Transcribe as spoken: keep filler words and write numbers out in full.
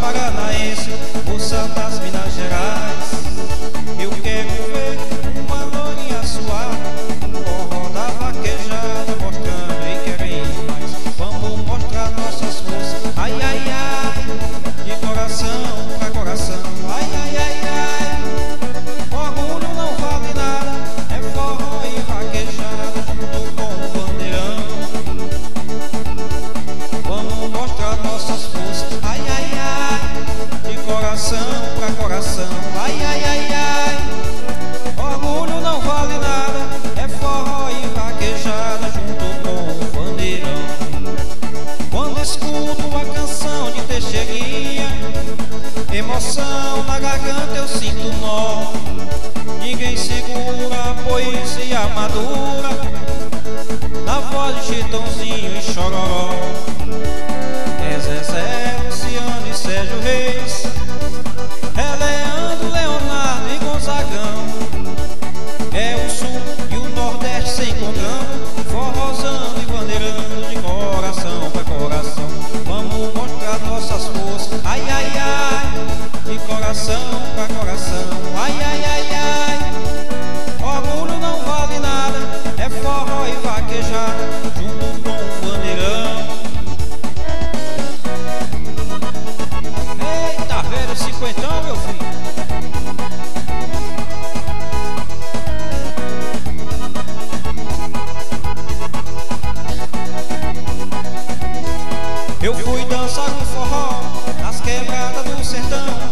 paranaense, moça das Minas Gerais. Eu quero ver uma lourinha suave, forró da vaquejada, mostrando e querendo mais. Vamos mostrar nossas forças, ai, ai, ai, de coração pra coração, ai, ai, ai, ai. Orgulho não vale nada, é forró e vaquejada junto com o bandeirão. Vamos mostrar nossas forças, ai, ai, ai, de coração pra coração, ai, ai, ai, ai. Orgulho não vale nada, é forró e vaquejada junto com o bandeirão. Quando escuto a canção de Teixeirinha, emoção na garganta eu sinto nó. Ninguém segura a poesia madura na voz de Chitãozinho e Chororó. É Zezé, Luciano e Sérgio Reis, é Leandro, Leonardo e Gonzagão. É o sul e o nordeste se encontrando, forrozando e bandeirando de coração pra coração. Vamos mostrar nossas forças, ai, ai, ai, de coração pra coração, ai, ai, ai, ai. Orgulho não vale nada, é forró e vaquejada junto com o bandeirão. Eita, velho cinquentão, meu filho. Eu fui dançar no forró nas quebradas do sertão.